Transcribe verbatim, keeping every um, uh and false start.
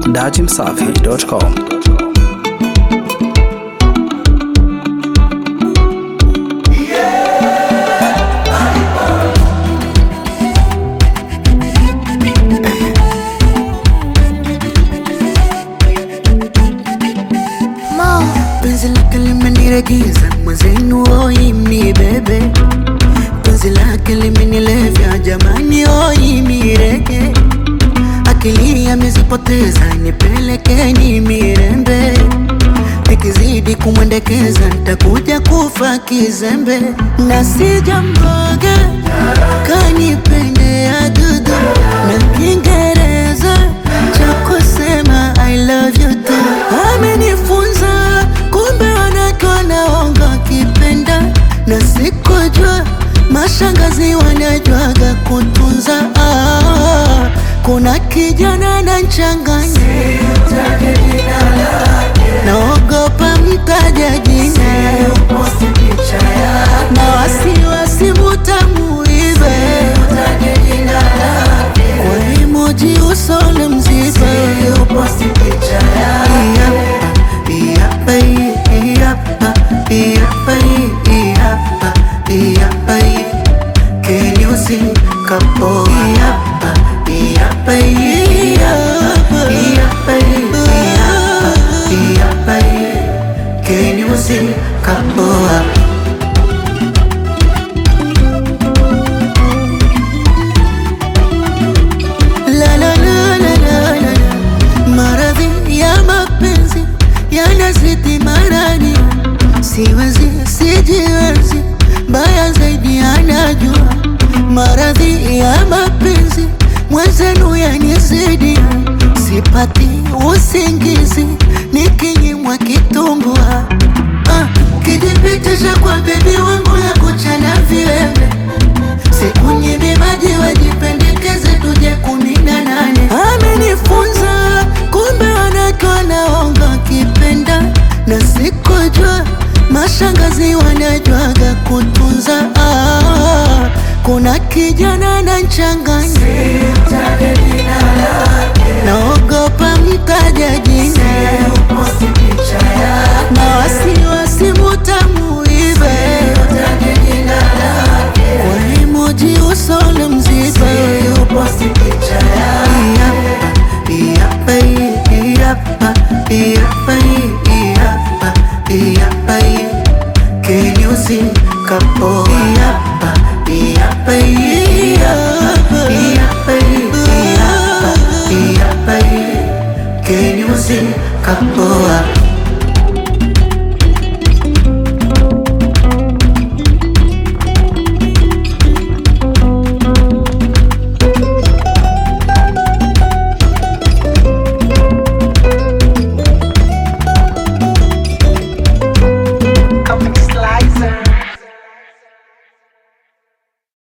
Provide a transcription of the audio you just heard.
dachimsafi dot com. Penzi lake limeniregiza mwenzenu, oi mnibebe. Penzi lake limenilevya jamani, oi mirege. Akili amezipoteza, nipelekeni mirembe. Nikizidi kumwendekeza nitakuja kufa kizembe. Na sijamboga kanipendea dudu na Kiingereza cha kusema I love you too. Amenifunza kumbe wanawake wanaonga kipenda, na sikujua mashangazi wanajuaga kutunza. Ah, kuna kijana ananichanganya, naogopa mtaja jina, na wasiwasi mutamuibe kwa emoji usole mziba. Can you see couple? Can you see couple? La la la la la la. Maradhi ya mapenzi yanazidi marani, siwezi sijiwezi, baya zaidi anajua. Maradhi ya mapenzi mwenzenu yanizidi, sipati usingizi nikinyimwa kitumbua. Ah, kijipitisha kwa bebi wangu ya kuchana viwembe, sikunyimi maji wajipendekeze tuje kumi na nane. Amenifunza kumbe wanawake wanaonga kipenda, na sikujua mashangazi wanajuaga kutunza. Ah, kuna kijana ananichanganya, naogopa mtaja jina, na wasiwasi mutamuibe kwa emoji usole mziba. Can you see couple? Can you see couple?